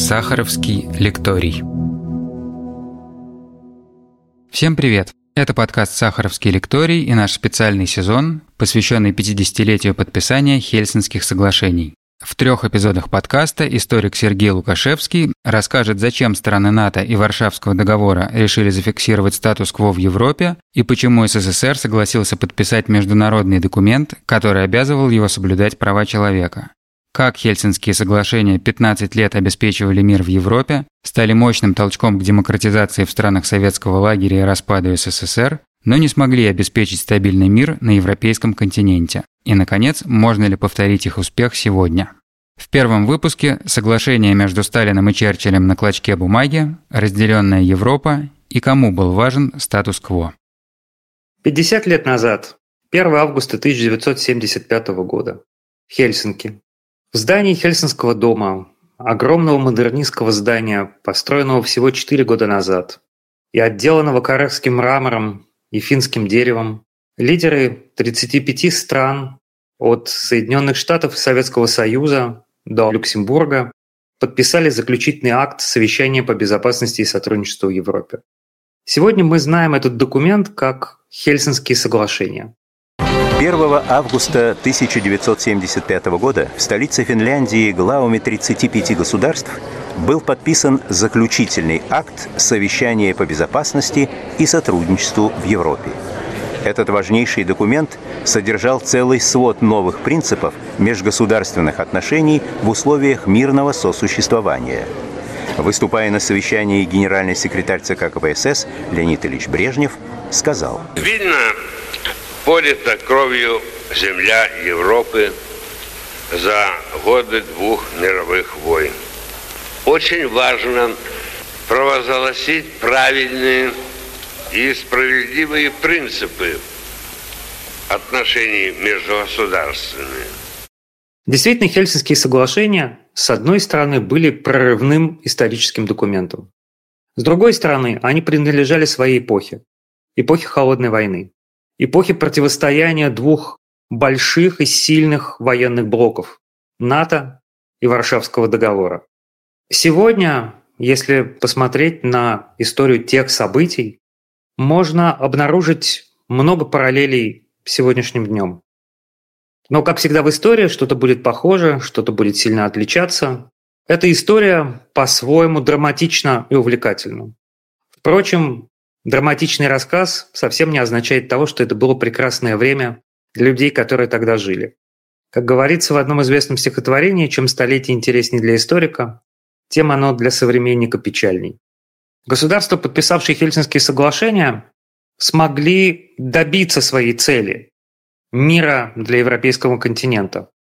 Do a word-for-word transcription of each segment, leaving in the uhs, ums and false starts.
Сахаровский лекторий. Всем привет! Это подкаст «Сахаровский лекторий» и наш специальный сезон, посвященный пятидесятилетию подписания Хельсинских соглашений. В трех эпизодах подкаста историк Сергей Лукашевский расскажет, зачем страны НАТО и Варшавского договора решили зафиксировать статус-кво в Европе и почему СССР согласился подписать международный документ, который обязывал его соблюдать права человека. Как Хельсинские соглашения пятнадцать лет обеспечивали мир в Европе, стали мощным толчком к демократизации в странах советского лагеря и распаду СССР, но не смогли обеспечить стабильный мир на европейском континенте. И, наконец, можно ли повторить их успех сегодня? В первом выпуске соглашение между Сталиным и Черчиллем на клочке бумаги, разделенная Европа и кому был важен статус-кво. пятьдесят лет назад, первого августа тысяча девятьсот семьдесят пятого года, Хельсинки. В здании Хельсинского дома, огромного модернистского здания, построенного всего четыре года назад, и отделанного карельским мрамором и финским деревом, лидеры тридцати пяти стран, от Соединенных Штатов и Советского Союза до Люксембурга, подписали заключительный акт совещания по безопасности и сотрудничеству в Европе. Сегодня мы знаем этот документ как Хельсинские соглашения. первого августа тысяча девятьсот семьдесят пятого года в столице Финляндии главами тридцати пяти государств был подписан заключительный акт совещания по безопасности и сотрудничеству в Европе. Этот важнейший документ содержал целый свод новых принципов межгосударственных отношений в условиях мирного сосуществования. Выступая на совещании, генеральный секретарь ЦК КПСС Леонид Ильич Брежнев сказал: «Видно, полита кровью земля Европы за годы двух мировых войн. Очень важно провозгласить правильные и справедливые принципы отношений между государствами». Действительно, Хельсинские соглашения, с одной стороны, были прорывным историческим документом. С другой стороны, они принадлежали своей эпохе, эпохе Холодной войны, эпохе противостояния двух больших и сильных военных блоков – НАТО и Варшавского договора. Сегодня, если посмотреть на историю тех событий, можно обнаружить много параллелей с сегодняшним днем. Но, как всегда в истории, что-то будет похоже, что-то будет сильно отличаться. Эта история по-своему драматична и увлекательна. Впрочем, драматичный рассказ совсем не означает того, что это было прекрасное время для людей, которые тогда жили. Как говорится в одном известном стихотворении, чем столетие интереснее для историка, тем оно для современника печальней. Государства, подписавшие Хельсинские соглашения, смогли добиться своей цели – мира для европейского континента,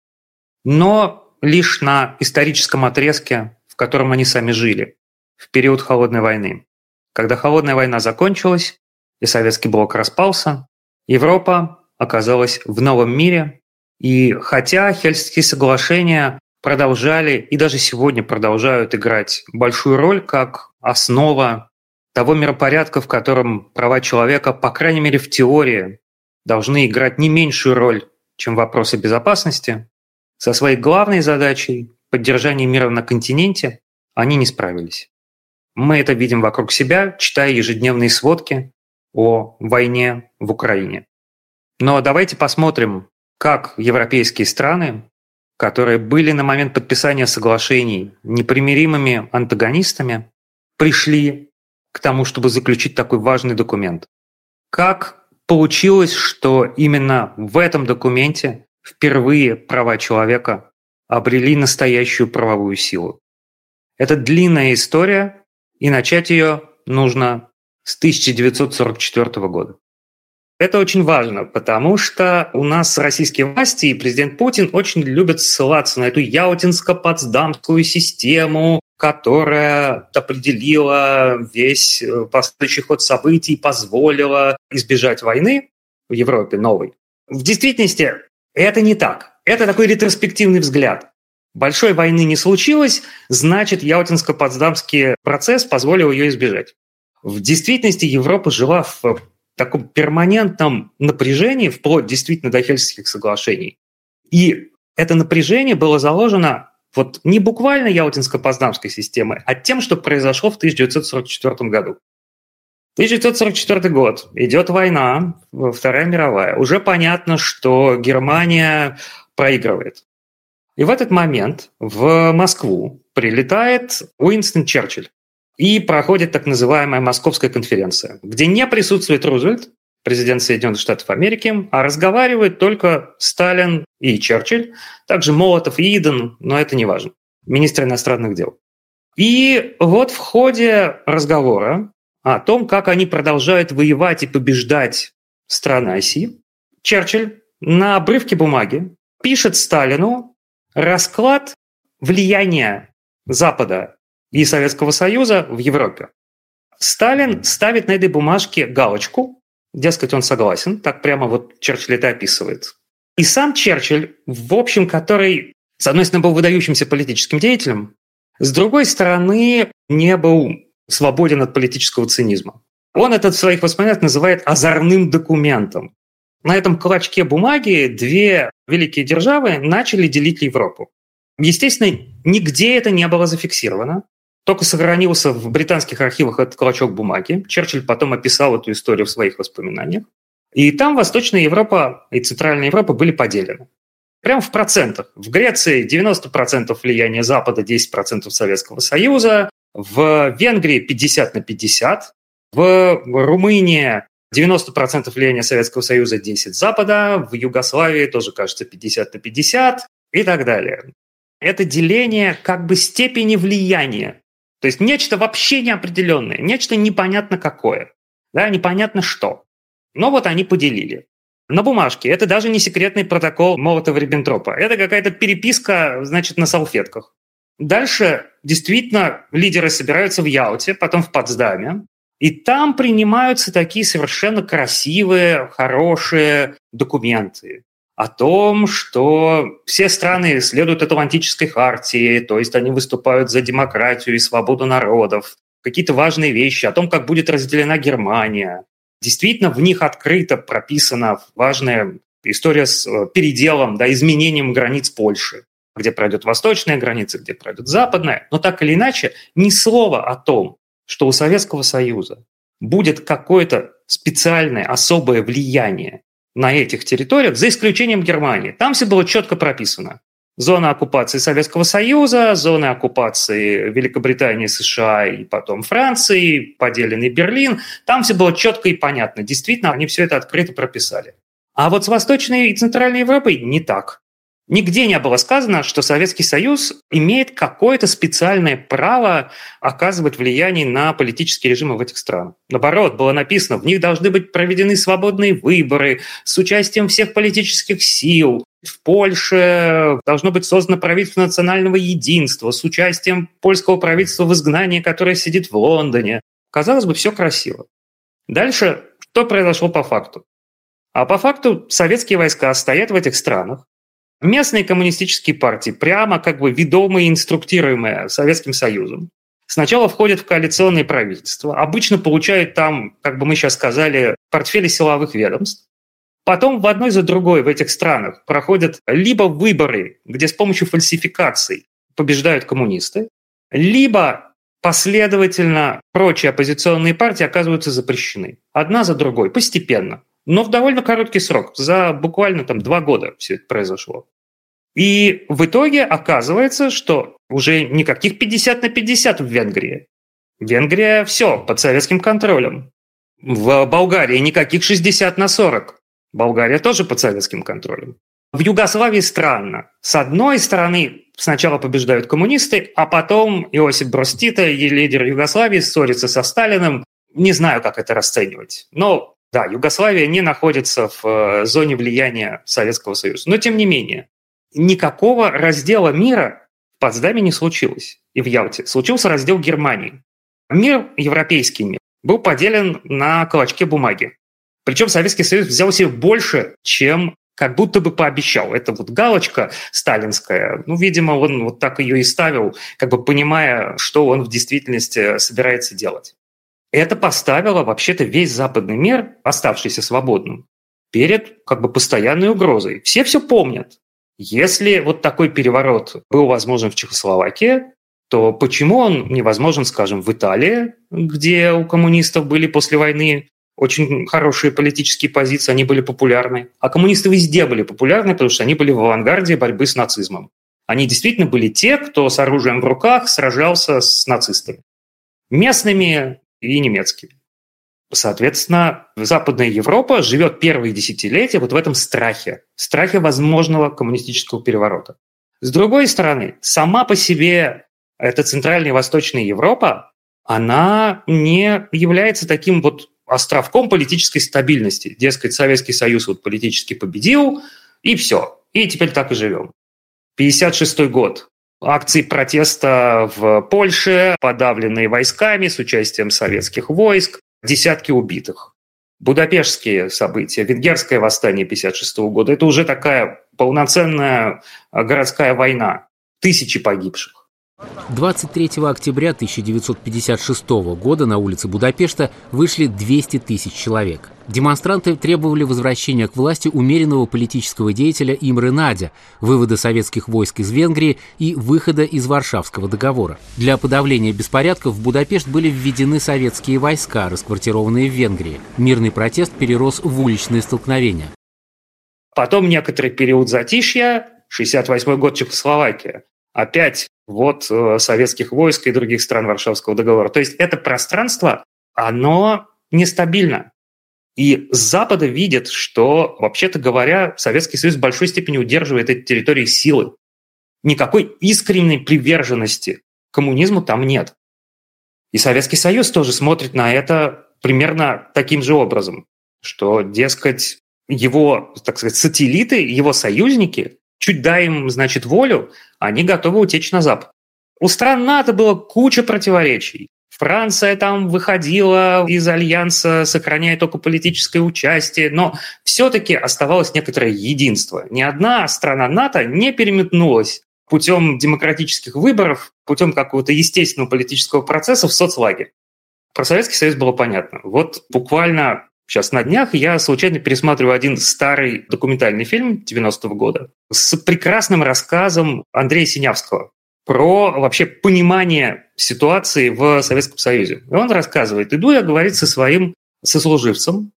но лишь на историческом отрезке, в котором они сами жили, в период Холодной войны. Когда Холодная война закончилась и Советский блок распался, Европа оказалась в новом мире. И хотя Хельсинские соглашения продолжали и даже сегодня продолжают играть большую роль как основа того миропорядка, в котором права человека, по крайней мере в теории, должны играть не меньшую роль, чем вопросы безопасности, со своей главной задачей – поддержания мира на континенте – они не справились. Мы это видим вокруг себя, читая ежедневные сводки о войне в Украине. Но давайте посмотрим, как европейские страны, которые были на момент подписания соглашений непримиримыми антагонистами, пришли к тому, чтобы заключить такой важный документ. Как получилось, что именно в этом документе впервые права человека обрели настоящую правовую силу? Это длинная история, и начать ее нужно с тысяча девятьсот сорок четвёртого года. Это очень важно, потому что у нас российские власти и президент Путин очень любят ссылаться на эту Ялтинско-Потсдамскую систему, которая определила весь последующий ход событий, позволила избежать войны в Европе новой. В действительности это не так. Это такой ретроспективный взгляд. Большой войны не случилось, значит, Ялтинско-Потсдамский процесс позволил ее избежать. В действительности Европа жила в таком перманентном напряжении, вплоть действительно до Хельсинских соглашений. И это напряжение было заложено Вот не буквально Ялтинско-Познанской системой, а тем, что произошло в тысяча девятьсот сорок четвёртом году. тысяча девятьсот сорок четвёртый год. Идет война, Вторая мировая. Уже понятно, что Германия проигрывает. И в этот момент в Москву прилетает Уинстон Черчилль. И проходит так называемая Московская конференция, где не присутствует Рузвельт, президент Соединенных Штатов Америки, а разговаривают только Сталин и Черчилль, также Молотов и Иден, но это не важно, министр иностранных дел. И вот в ходе разговора о том, как они продолжают воевать и побеждать страны оси, Черчилль на обрывке бумаги пишет Сталину расклад влияния Запада и Советского Союза в Европе. Сталин ставит на этой бумажке галочку, дескать, он согласен, так прямо вот Черчилль это описывает. И сам Черчилль, в общем, который, с одной стороны, был выдающимся политическим деятелем, с другой стороны, не был свободен от политического цинизма. Он это в своих воспоминаниях называет озорным документом. На этом клочке бумаги две великие державы начали делить Европу. Естественно, нигде это не было зафиксировано. Только сохранился в британских архивах этот клочок бумаги. Черчилль потом описал эту историю в своих воспоминаниях. И там Восточная Европа и Центральная Европа были поделены. Прямо в процентах. В Греции девяносто процентов влияния Запада, десять процентов Советского Союза. В Венгрии пятьдесят на пятьдесят. В Румынии девяносто процентов влияния Советского Союза, десять Запада. В Югославии тоже, кажется, пятьдесят на пятьдесят и так далее. Это деление как бы степени влияния. То есть нечто вообще неопределенное, нечто непонятно какое, да, непонятно что. Но вот они поделили. На бумажке. Это даже не секретный протокол Молотова-Риббентропа. Это какая-то переписка, значит, на салфетках. Дальше действительно лидеры собираются в Ялте, потом в Потсдаме. И там принимаются такие совершенно красивые, хорошие документы о том, что все страны следуют Атлантической хартии, то есть они выступают за демократию и свободу народов, какие-то важные вещи, о том, как будет разделена Германия. Действительно, в них открыто прописана важная история с переделом, да, изменением границ Польши, где пройдет восточная граница, где пройдет западная. Но так или иначе, ни слова о том, что у Советского Союза будет какое-то специальное, особое влияние на этих территориях, за исключением Германии. Там все было четко прописано. Зона оккупации Советского Союза, зона оккупации Великобритании, США и потом Франции, поделенный Берлин. Там все было четко и понятно. Действительно, они все это открыто прописали. А вот с Восточной и Центральной Европой не так. Нигде не было сказано, что Советский Союз имеет какое-то специальное право оказывать влияние на политические режимы в этих странах. Наоборот, было написано, в них должны быть проведены свободные выборы с участием всех политических сил. В Польше должно быть создано правительство национального единства с участием польского правительства в изгнании, которое сидит в Лондоне. Казалось бы, все красиво. Дальше, что произошло по факту? А по факту советские войска стоят в этих странах. Местные коммунистические партии, прямо как бы ведомые и инструктируемые Советским Союзом, сначала входят в коалиционные правительства, обычно получают там, как бы мы сейчас сказали, портфели силовых ведомств. Потом в одной за другой в этих странах проходят либо выборы, где с помощью фальсификаций побеждают коммунисты, либо последовательно прочие оппозиционные партии оказываются запрещены. Одна за другой, постепенно. Но в довольно короткий срок, за буквально там два года все это произошло. И в итоге оказывается, что уже никаких пятьдесят на пятьдесят в Венгрии. Венгрия все под советским контролем. В Болгарии никаких шестьдесят на сорок. Болгария тоже под советским контролем. В Югославии странно. С одной стороны, сначала побеждают коммунисты, а потом Иосиф Брос Тито, лидер Югославии, ссорится со Сталиным. Не знаю, как это расценивать. Но да, Югославия не находится в зоне влияния Советского Союза. Но тем не менее, никакого раздела мира в Потсдаме не случилось. И в Ялте случился раздел Германии. Мир, европейский мир, был поделен на клочке бумаги. Причем Советский Союз взял себе больше, чем как будто бы пообещал. Это вот галочка сталинская. Ну, видимо, он вот так ее и ставил, как бы понимая, что он в действительности собирается делать. Это поставило вообще-то весь западный мир, оставшийся свободным, перед как бы постоянной угрозой. Все все помнят. Если вот такой переворот был возможен в Чехословакии, то почему он невозможен, скажем, в Италии, где у коммунистов были после войны очень хорошие политические позиции, они были популярны. А коммунисты везде были популярны, потому что они были в авангарде борьбы с нацизмом. Они действительно были те, кто с оружием в руках сражался с нацистами. Местными и немецкими. Соответственно, Западная Европа живет первые десятилетия вот в этом страхе. Страхе возможного коммунистического переворота. С другой стороны, сама по себе эта Центральная и Восточная Европа, она не является таким вот островком политической стабильности. Дескать, Советский Союз вот политически победил, и все. И теперь так и живем. пятьдесят шестой год. Акции протеста в Польше, подавленные войсками с участием советских войск, десятки убитых. Будапештские события, венгерское восстание пятьдесят шестого года – это уже такая полноценная городская война. Тысячи погибших. двадцать третьего октября тысяча девятьсот пятьдесят шестого года на улицы Будапешта вышли двести тысяч человек. Демонстранты требовали возвращения к власти умеренного политического деятеля Имре Надя, вывода советских войск из Венгрии и выхода из Варшавского договора. Для подавления беспорядков в Будапешт были введены советские войска, расквартированные в Венгрии. Мирный протест перерос в уличные столкновения. Потом некоторый период затишья, шестьдесят восьмой год, Чехословакия. Опять вот советских войск и других стран Варшавского договора. То есть это пространство, оно нестабильно. И с Запада видят, что, вообще-то говоря, Советский Союз в большой степени удерживает эти территории силой. Никакой искренней приверженности к коммунизму там нет. И Советский Союз тоже смотрит на это примерно таким же образом, что, дескать, его, так сказать, сателлиты, его союзники, чуть дай им, значит, волю, они готовы утечь на Запад. У стран НАТО было куча противоречий. Франция там выходила из альянса, сохраняя только политическое участие, но все-таки оставалось некоторое единство. Ни одна страна НАТО не переметнулась путем демократических выборов, путем какого-то естественного политического процесса в соцлагерь. Про Советский Союз было понятно. Вот буквально сейчас на днях я случайно пересматриваю один старый документальный фильм девяностого года с прекрасным рассказом Андрея Синявского про вообще понимание ситуации в Советском Союзе. И он рассказывает, иду я, говорит, со своим сослуживцем,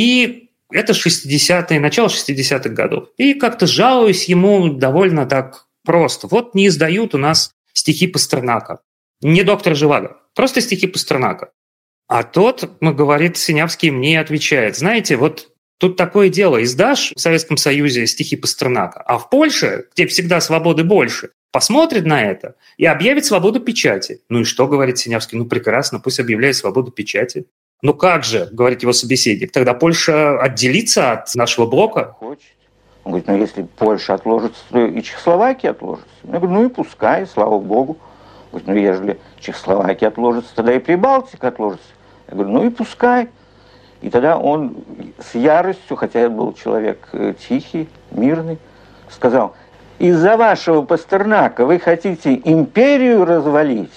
и это шестидесятые, начало шестидесятых годов. И как-то жалуюсь ему довольно так просто. Вот не издают у нас стихи Пастернака. Не доктор Живаго, просто стихи Пастернака. А тот, говорит Синявский, мне отвечает, знаете, вот тут такое дело, издашь в Советском Союзе стихи Пастернака, а в Польше, где всегда свободы больше, посмотрит на это и объявит свободу печати. Ну и что, говорит Синявский, ну прекрасно, пусть объявляет свободу печати. Ну как же, говорит его собеседник, тогда Польша отделится от нашего блока? Хочет. Он говорит, ну если Польша отложится, то и Чехословакия отложится. Я говорю, ну и пускай, слава богу. Он говорит, ну ежели Чехословакия отложится, тогда и Прибалтика отложится. Я говорю, ну и пускай. И тогда он с яростью, хотя я был человек тихий, мирный, сказал, из-за вашего Пастернака вы хотите империю развалить?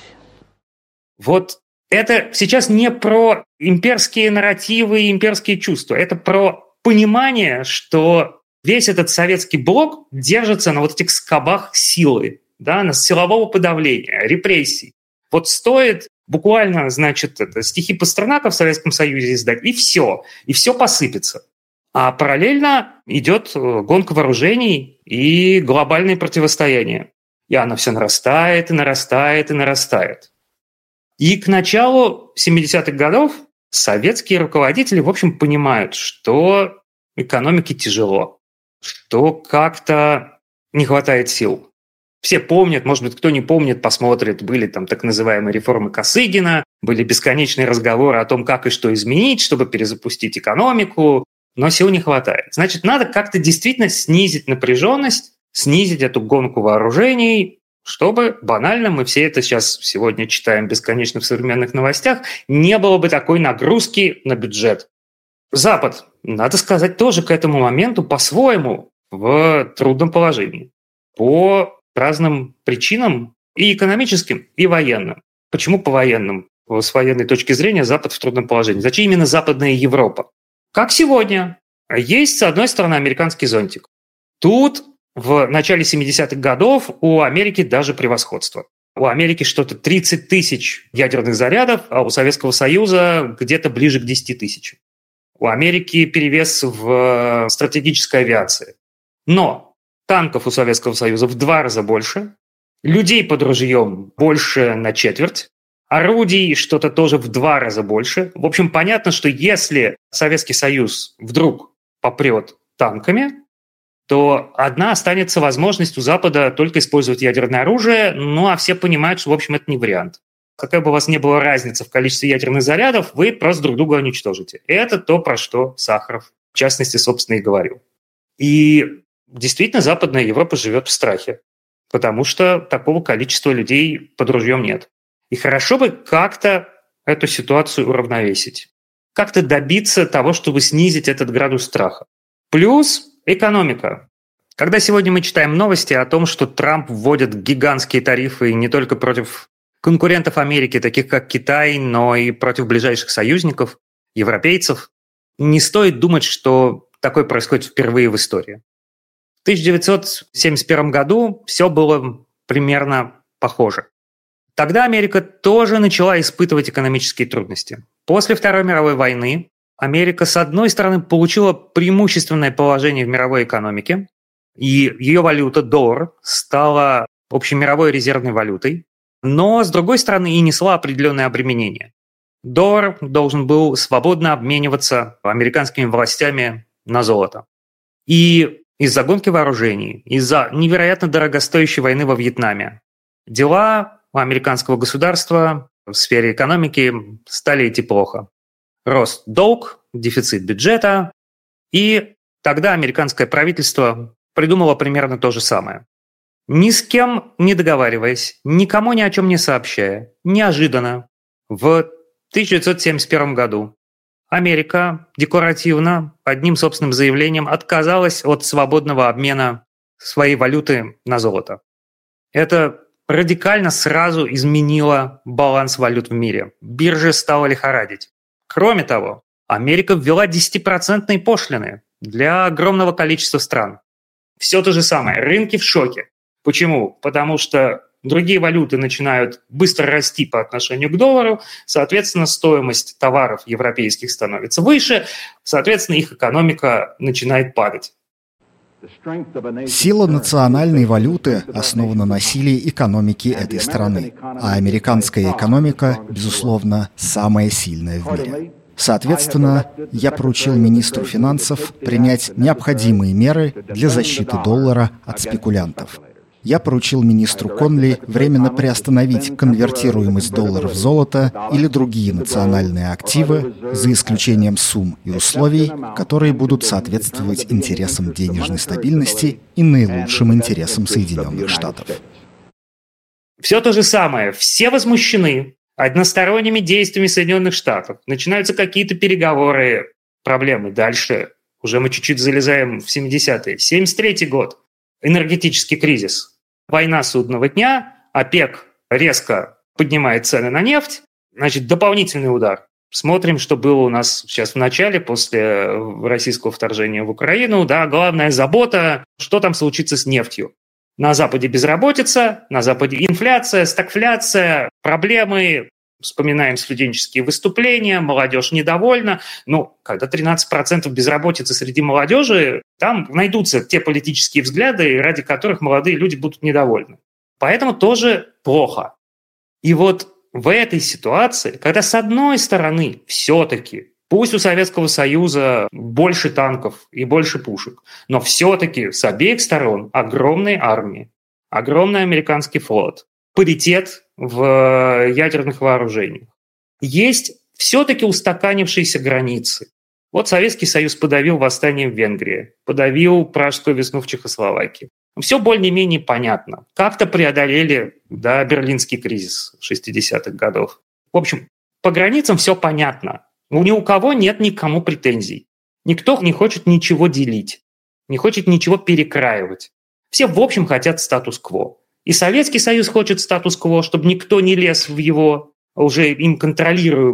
Вот это сейчас не про имперские нарративы и имперские чувства. Это про понимание, что весь этот советский блок держится на вот этих скобах силы, да, на силового подавления, репрессий. Вот стоит буквально, значит, это, стихи Пастернака в Советском Союзе издать, и все, и все посыпется. А параллельно идет гонка вооружений и глобальное противостояние. И оно все нарастает, и нарастает, и нарастает. И к началу семидесятых годов советские руководители, в общем, понимают, что экономике тяжело, что как-то не хватает сил. Все помнят, может быть, кто не помнит, посмотрит, были там так называемые реформы Косыгина, были бесконечные разговоры о том, как и что изменить, чтобы перезапустить экономику, но сил не хватает. Значит, надо как-то действительно снизить напряженность, снизить эту гонку вооружений, чтобы, банально, мы все это сейчас сегодня читаем бесконечно в современных новостях, не было бы такой нагрузки на бюджет. Запад, надо сказать, тоже к этому моменту по-своему в трудном положении. По разным причинам, и экономическим, и военным. Почему по военным? С военной точки зрения Запад в трудном положении. Зачем именно Западная Европа? Как сегодня. Есть, с одной стороны, американский зонтик. Тут В начале семидесятых годов у Америки даже превосходство. У Америки что-то тридцать тысяч ядерных зарядов, а у Советского Союза где-то ближе к десяти тысячам. У Америки перевес в стратегической авиации. Но танков у Советского Союза в два раза больше, людей под ружьем больше на четверть, орудий что-то тоже в два раза больше. В общем, понятно, что если Советский Союз вдруг попрет танками, то одна останется возможность у Запада только использовать ядерное оружие, ну а все понимают, что, в общем, это не вариант. Какая бы у вас ни была разница в количестве ядерных зарядов, вы просто друг друга уничтожите. И это то, про что Сахаров, в частности, собственно, и говорил. И действительно, Западная Европа живет в страхе, потому что такого количества людей под ружьем нет. И хорошо бы как-то эту ситуацию уравновесить, как-то добиться того, чтобы снизить этот градус страха. Плюс экономика. Когда сегодня мы читаем новости о том, что Трамп вводит гигантские тарифы не только против конкурентов Америки, таких как Китай, но и против ближайших союзников, европейцев, не стоит думать, что такое происходит впервые в истории. В тысяча девятьсот семьдесят первом году все было примерно похоже. Тогда Америка тоже начала испытывать экономические трудности. После Второй мировой войны Америка, с одной стороны, получила преимущественное положение в мировой экономике, и ее валюта, доллар, стала общемировой резервной валютой, но, с другой стороны, и несла определенное обременение. Доллар должен был свободно обмениваться американскими властями на золото. И из-за гонки вооружений, из-за невероятно дорогостоящей войны во Вьетнаме дела у американского государства в сфере экономики стали идти плохо. Рос долг, дефицит бюджета, и тогда американское правительство придумало примерно то же самое. Ни с кем не договариваясь, никому ни о чем не сообщая, неожиданно в тысяча девятьсот семьдесят первом году Америка декларативно одним собственным заявлением отказалась от свободного обмена своей валюты на золото. Это радикально сразу изменило баланс валют в мире. Биржи стала лихорадить. Кроме того, Америка ввела десятипроцентные пошлины для огромного количества стран. Все то же самое. Рынки в шоке. Почему? Потому что другие валюты начинают быстро расти по отношению к доллару, соответственно, стоимость товаров европейских становится выше, соответственно, их экономика начинает падать. Сила национальной валюты основана на силе экономики этой страны, а американская экономика, безусловно, самая сильная в мире. Соответственно, я поручил министру финансов принять необходимые меры для защиты доллара от спекулянтов. Я поручил министру Конли временно приостановить конвертируемость доллара в золото или другие национальные активы, за исключением сумм и условий, которые будут соответствовать интересам денежной стабильности и наилучшим интересам Соединенных Штатов. Все то же самое. Все возмущены односторонними действиями Соединенных Штатов. Начинаются какие-то переговоры, проблемы. Дальше уже мы чуть-чуть залезаем в семидесятые. семьдесят третий год. Энергетический кризис. Война судного дня, ОПЕК резко поднимает цены на нефть, значит, дополнительный удар. Смотрим, что было у нас сейчас в начале, после российского вторжения в Украину. Да, главная забота, что там случится с нефтью. На Западе безработица, на Западе инфляция, стагфляция, проблемы. Вспоминаем студенческие выступления, молодежь недовольна. Ну, когда тринадцать процентов безработицы среди молодежи, там найдутся те политические взгляды, ради которых молодые люди будут недовольны. Поэтому тоже плохо. И вот в этой ситуации, когда с одной стороны все-таки, пусть у Советского Союза больше танков и больше пушек, но все-таки с обеих сторон огромные армии, огромный американский флот, паритет в ядерных вооружениях. Есть все-таки устаканившиеся границы. Вот Советский Союз подавил восстание в Венгрии, подавил Пражскую весну в Чехословакии. Все более-менее понятно. Как-то преодолели, да, Берлинский кризис шестидесятых годов. В общем, по границам все понятно. Ни у кого нет никому претензий. Никто не хочет ничего делить, не хочет ничего перекраивать. Все, в общем, хотят статус-кво. И Советский Союз хочет статус-кво, чтобы никто не лез в его уже им контролируемую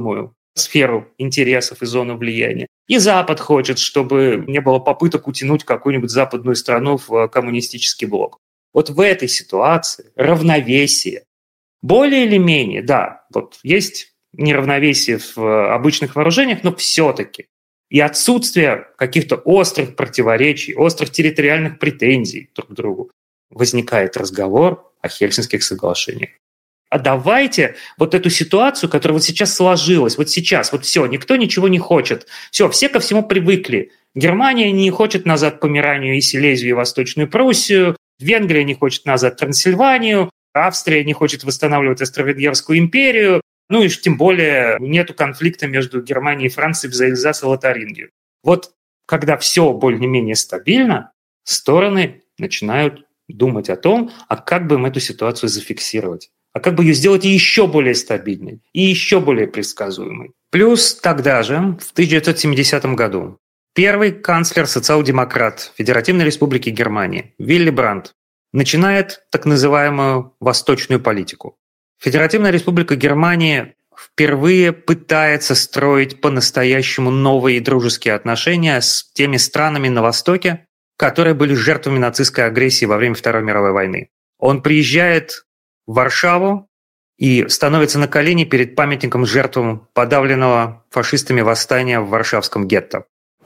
сферу интересов и зону влияния. И Запад хочет, чтобы не было попыток утянуть какую-нибудь западную страну в коммунистический блок. Вот в этой ситуации равновесие, более или менее, да, вот есть неравновесие в обычных вооружениях, но все-таки и отсутствие каких-то острых противоречий, острых территориальных претензий друг к другу, возникает разговор о Хельсинских соглашениях. А давайте вот эту ситуацию, которая вот сейчас сложилась, вот сейчас, вот все, никто ничего не хочет, все, все ко всему привыкли. Германия не хочет назад Померанию и Силезию и Восточную Пруссию, Венгрия не хочет назад Трансильванию, Австрия не хочет восстанавливать Австро-Венгерскую империю, ну и тем более нету конфликта между Германией и Францией за Эльзас и Лотарингию. Вот когда все более-менее стабильно, стороны начинают думать о том, а как бы им эту ситуацию зафиксировать, а как бы ее сделать еще более стабильной и еще более предсказуемой. Плюс тогда же, в тысяча девятьсот семидесятом году, первый канцлер социал-демократ Федеративной Республики Германии Вилли Брандт начинает так называемую восточную политику. Федеративная Республика Германия впервые пытается строить по-настоящему новые и дружеские отношения с теми странами на Востоке, которые были жертвами нацистской агрессии во время Второй мировой войны. Он приезжает в Варшаву и становится на колени перед памятником жертвам подавленного фашистами восстания в Варшавском гетто.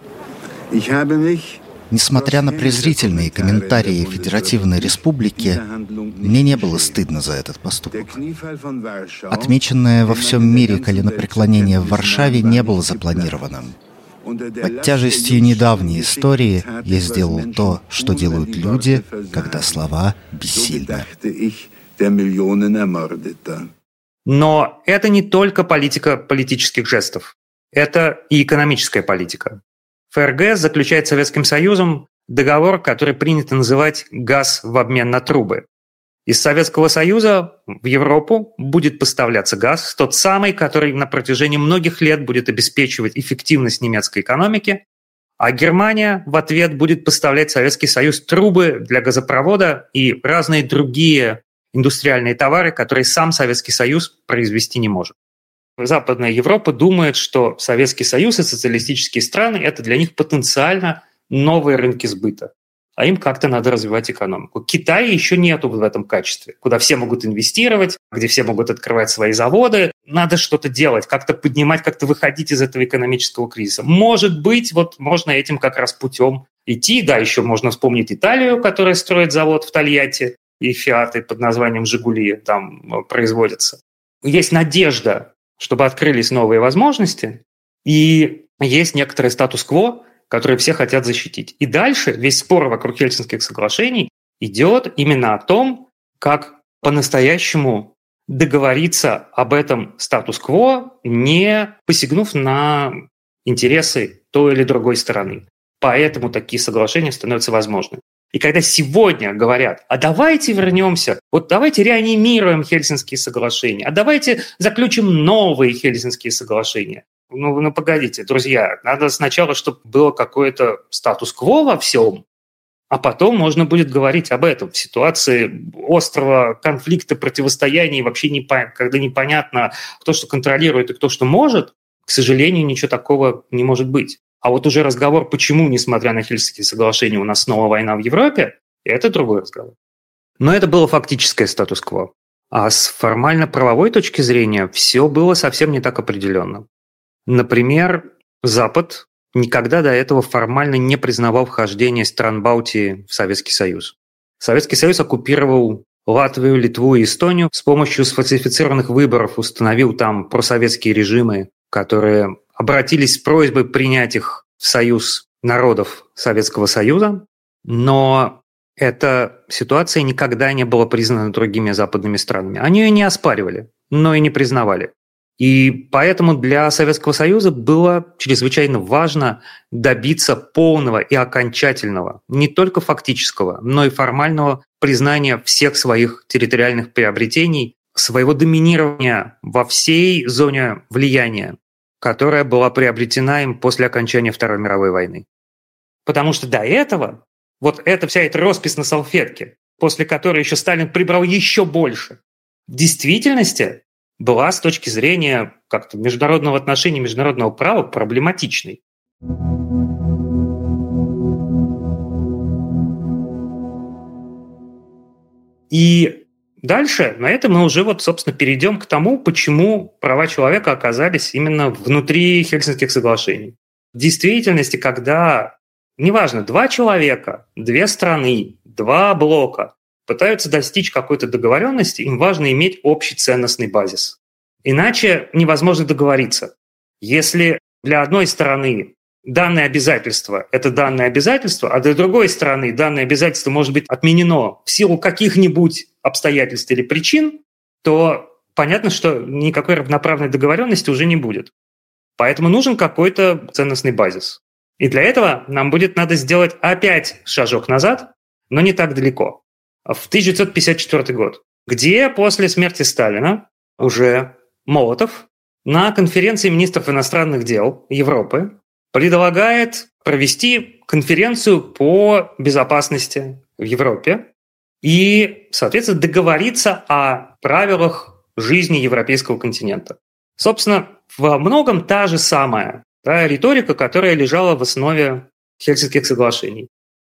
Несмотря на презрительные комментарии Федеративной Республики, мне не было стыдно за этот поступок. Отмеченное во всем мире коленопреклонение в Варшаве не было запланированным. Под тяжестью недавней истории я сделал то, что делают люди, когда слова бессильны. Но это не только политика политических жестов. Это и экономическая политика. ФРГ заключает с Советским Союзом договор, который принято называть «газ в обмен на трубы». Из Советского Союза в Европу будет поставляться газ, тот самый, который на протяжении многих лет будет обеспечивать эффективность немецкой экономики, а Германия в ответ будет поставлять в Советский Союз трубы для газопровода и разные другие индустриальные товары, которые сам Советский Союз произвести не может. Западная Европа думает, что Советский Союз и социалистические страны – это для них потенциально новые рынки сбыта. А им как-то надо развивать экономику. Китая еще нету в этом качестве, куда все могут инвестировать, где все могут открывать свои заводы. Надо что-то делать, как-то поднимать, как-то выходить из этого экономического кризиса. Может быть, вот можно этим как раз путем идти. Да, еще можно вспомнить Италию, которая строит завод в Тольятти, и «Фиаты» под названием «Жигули» там производятся. Есть надежда, чтобы открылись новые возможности, и есть некоторый статус-кво, который все хотят защитить. И дальше весь спор вокруг Хельсинских соглашений идет именно о том, как по-настоящему договориться об этом статус-кво, не посягнув на интересы той или другой стороны. Поэтому такие соглашения становятся возможны. И когда сегодня говорят, а давайте вернемся, вот давайте реанимируем Хельсинские соглашения, а давайте заключим новые Хельсинские соглашения. Ну, ну погодите, друзья, надо сначала, чтобы было какое-то статус-кво во всем, а потом можно будет говорить об этом в ситуации острого конфликта, противостояния, и вообще не, когда непонятно, кто что контролирует и кто что может, к сожалению, ничего такого не может быть. А вот уже разговор, почему, несмотря на Хельсинские соглашения, у нас снова война в Европе, это другой разговор. Но это было фактическое статус-кво. А с формально-правовой точки зрения все было совсем не так определенно. Например, Запад никогда до этого формально не признавал вхождение стран Балтии в Советский Союз. Советский Союз оккупировал Латвию, Литву и Эстонию, с помощью сфальсифицированных выборов установил там просоветские режимы, которые обратились с просьбой принять их в Союз народов Советского Союза, но эта ситуация никогда не была признана другими западными странами. Они ее не оспаривали, но и не признавали. И поэтому для Советского Союза было чрезвычайно важно добиться полного и окончательного, не только фактического, но и формального признания всех своих территориальных приобретений, своего доминирования во всей зоне влияния, которая была приобретена им после окончания Второй мировой войны. Потому что до этого вот эта вся эта роспись на салфетке, после которой еще Сталин прибрал еще больше, в действительности была с точки зрения как-то международного отношения, международного права проблематичной. И дальше на этом мы уже, вот, собственно, перейдем к тому, почему права человека оказались именно внутри Хельсинкских соглашений. В действительности, когда, неважно, два человека, две страны, два блока пытаются достичь какой-то договоренности, им важно иметь общий ценностный базис. Иначе невозможно договориться. Если для одной стороны данное обязательство – это данное обязательство, а для другой стороны данное обязательство может быть отменено в силу каких-нибудь обстоятельств или причин, то понятно, что никакой равноправной договоренности уже не будет. Поэтому нужен какой-то ценностный базис. И для этого нам будет надо сделать опять шажок назад, но не так далеко. В тысяча девятьсот пятьдесят четвёртый год, где после смерти Сталина уже Молотов на конференции министров иностранных дел Европы предлагает провести конференцию по безопасности в Европе и, соответственно, договориться о правилах жизни европейского континента. Собственно, во многом та же самая да, риторика, которая лежала в основе Хельсинкских соглашений.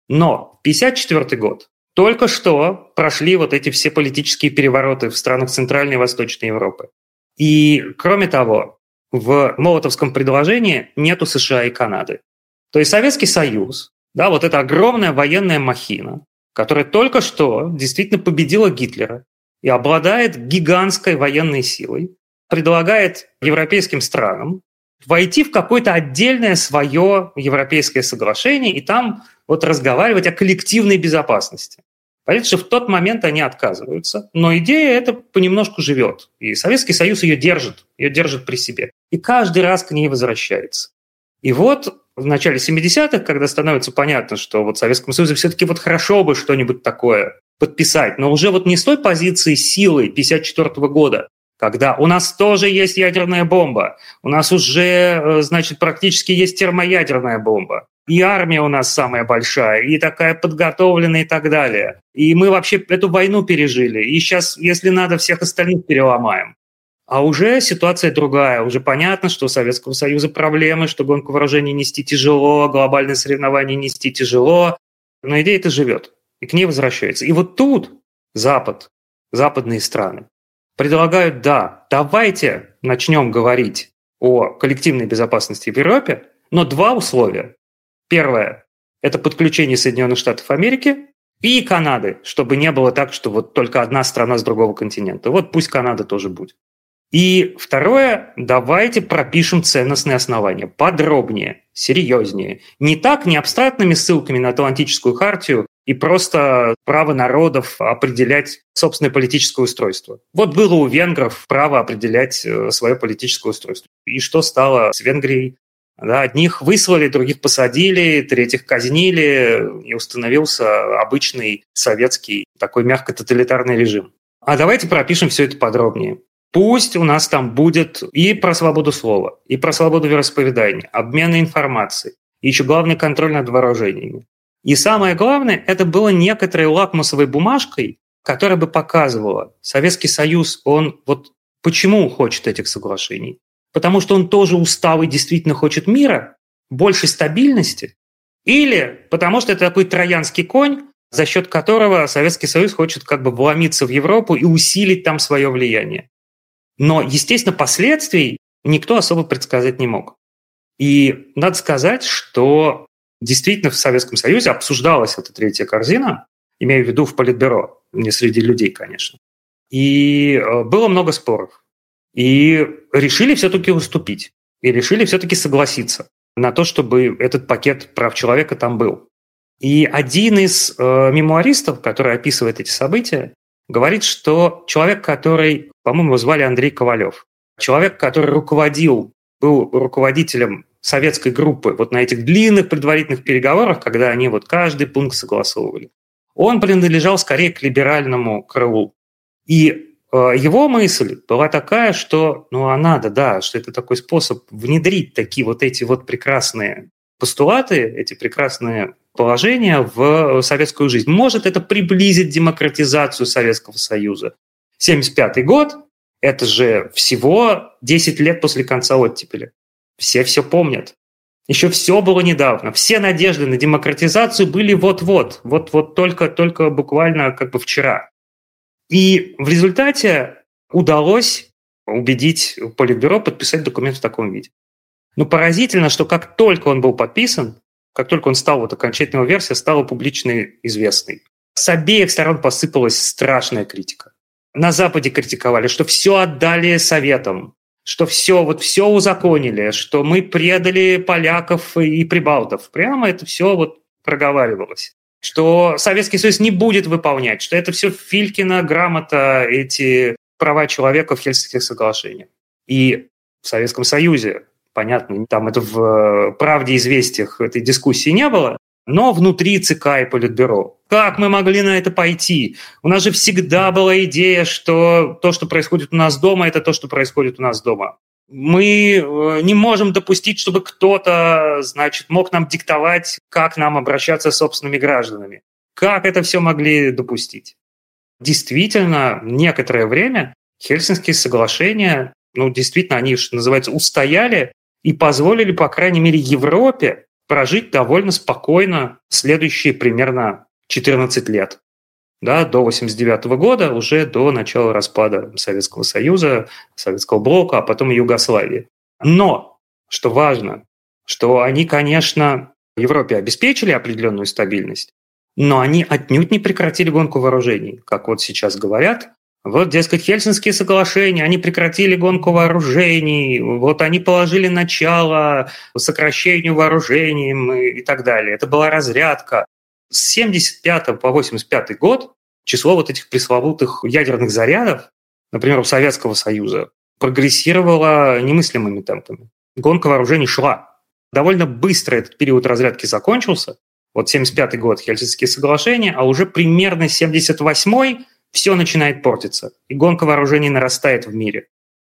Но пятьдесят четвёртый год. Только что прошли вот эти все политические перевороты в странах Центральной и Восточной Европы. И, кроме того, в Молотовском предложении нету США и Канады. То есть Советский Союз, да, вот эта огромная военная махина, которая только что действительно победила Гитлера и обладает гигантской военной силой, предлагает европейским странам войти в какое-то отдельное свое европейское соглашение и там вот разговаривать о коллективной безопасности. Понятно, что в тот момент они отказываются, но идея эта понемножку живет. И Советский Союз ее держит, ее держит при себе. И каждый раз к ней возвращается. И вот в начале семидесятых, когда становится понятно, что вот Советскому Союзу все-таки вот хорошо бы что-нибудь такое подписать, но уже вот не с той позиции силы пятьдесят четвёртого года, когда у нас тоже есть ядерная бомба, у нас уже, значит, практически есть термоядерная бомба, и армия у нас самая большая, и такая подготовленная и так далее. И мы вообще эту войну пережили, и сейчас, если надо, всех остальных переломаем. А уже ситуация другая, уже понятно, что у Советского Союза проблемы, что гонку вооружений нести тяжело, глобальные соревнования нести тяжело, но идея эта живет, и к ней возвращается. И вот тут Запад, западные страны предлагают, да, давайте начнем говорить о коллективной безопасности в Европе, но два условия. Первое – это подключение Соединенных Штатов Америки и Канады, чтобы не было так, что вот только одна страна с другого континента. Вот пусть Канада тоже будет. И второе – давайте пропишем ценностные основания подробнее, серьезнее. Не так, не абстрактными ссылками на Атлантическую хартию и просто право народов определять собственное политическое устройство. Вот было у венгров право определять свое политическое устройство. И что стало с Венгрией? Да, одних выслали, других посадили, третьих казнили, и установился обычный советский такой мягко-тоталитарный режим. А давайте пропишем все это подробнее. Пусть у нас там будет и про свободу слова, и про свободу вероисповедания, обмен информацией, и еще главный контроль над вооружениями. И самое главное, это было некоторой лакмусовой бумажкой, которая бы показывала, Советский Союз, он вот почему хочет этих соглашений? Потому что он тоже устал и действительно хочет мира, большей стабильности, или потому что это такой троянский конь, за счет которого Советский Союз хочет как бы вломиться в Европу и усилить там свое влияние. Но, естественно, последствий никто особо предсказать не мог. И надо сказать, что действительно в Советском Союзе обсуждалась эта третья корзина, имею в виду в Политбюро, не среди людей, конечно. И было много споров. И решили все-таки уступить. И решили все-таки согласиться на то, чтобы этот пакет прав человека там был. И один из э, мемуаристов, который описывает эти события, говорит, что человек, который, по-моему, его звали Андрей Ковалев, человек, который руководил, был руководителем советской группы вот на этих длинных предварительных переговорах, когда они вот каждый пункт согласовывали, он принадлежал скорее к либеральному крылу. И его мысль была такая, что ну а надо, да, что это такой способ внедрить такие вот эти вот прекрасные постулаты, эти прекрасные положения в советскую жизнь. Может, это приблизит демократизацию Советского Союза. семьдесят пятый год, Это же всего десять лет после конца оттепели. Все все помнят. Еще все было недавно. Все надежды на демократизацию были вот-вот. Вот-вот только, только буквально как бы вчера. И в результате удалось убедить Политбюро подписать документ в таком виде. Но поразительно, что как только он был подписан, как только он стал, вот окончательная версия стала публично известной, с обеих сторон посыпалась страшная критика. На Западе критиковали, что все отдали Советам, что все, вот все узаконили, что мы предали поляков и прибалтов. Прямо это все вот проговаривалось. Что Советский Союз не будет выполнять, что это все Филькина грамота, эти права человека в Хельсинских соглашениях. И в Советском Союзе, понятно, там это в «Правде и известиях» этой дискуссии не было, но внутри ЦК и Политбюро. Как мы могли на это пойти? У нас же всегда была идея, что то, что происходит у нас дома, это то, что происходит у нас дома. Мы не можем допустить, чтобы кто-то, значит, мог нам диктовать, как нам обращаться с собственными гражданами. Как это все могли допустить? Действительно, некоторое время Хельсинские соглашения, ну, действительно, они, что называется, устояли и позволили, по крайней мере, Европе прожить довольно спокойно следующие примерно четырнадцать лет. Да, до восемьдесят девятого года, уже до начала распада Советского Союза, Советского блока, а потом и Югославии. Но, что важно, что они, конечно, Европе обеспечили определенную стабильность, но они отнюдь не прекратили гонку вооружений, как вот сейчас говорят. Вот, дескать, Хельсинские соглашения, они прекратили гонку вооружений, вот они положили начало сокращению вооружений и так далее. Это была разрядка. С семьдесят пятого по восемьдесят пятый год число вот этих пресловутых ядерных зарядов, например, у Советского Союза, прогрессировало немыслимыми темпами. Гонка вооружений шла. Довольно быстро этот период разрядки закончился. Вот семьдесят пятый год Хельсинские соглашения, а уже примерно семьдесят восьмой все начинает портиться. И гонка вооружений нарастает в мире.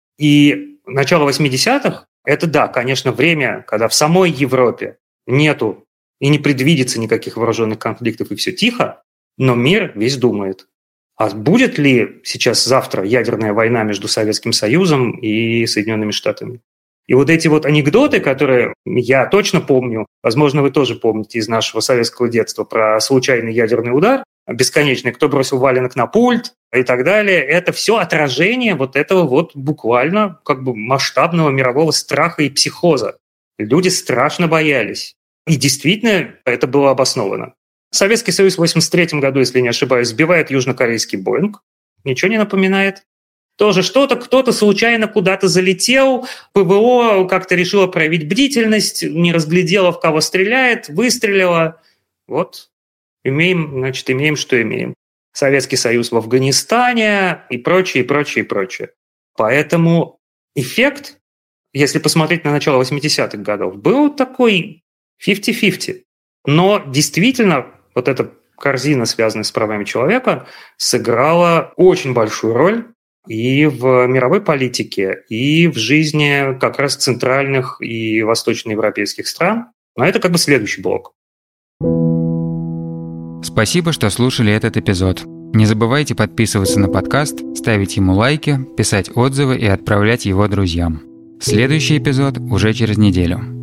И начало восьмидесятых – это, да, конечно, время, когда в самой Европе нету и не предвидится никаких вооруженных конфликтов, и все тихо, но мир весь думает. А будет ли сейчас завтра ядерная война между Советским Союзом и Соединенными Штатами? И вот эти вот анекдоты, которые я точно помню, возможно, вы тоже помните из нашего советского детства про случайный ядерный удар, бесконечный, кто бросил валенок на пульт и так далее, это все отражение вот этого вот буквально как бы масштабного мирового страха и психоза. Люди страшно боялись. И действительно, это было обосновано. Советский Союз в восемьдесят третьем году, если не ошибаюсь, сбивает южнокорейский Боинг. Ничего не напоминает. Тоже что-то, кто-то случайно куда-то залетел, ПВО как-то решило проявить бдительность, не разглядело, в кого стреляет, выстрелило. Вот, имеем, значит, имеем, что имеем. Советский Союз в Афганистане и прочее, и прочее, и прочее. Поэтому эффект, если посмотреть на начало восьмидесятых годов, был такой пятьдесят на пятьдесят. Но действительно, вот эта корзина, связанная с правами человека, сыграла очень большую роль и в мировой политике, и в жизни как раз центральных и восточноевропейских стран. Но это как бы следующий блок. Спасибо, что слушали этот эпизод. Не забывайте подписываться на подкаст, ставить ему лайки, писать отзывы и отправлять его друзьям. Следующий эпизод уже через неделю.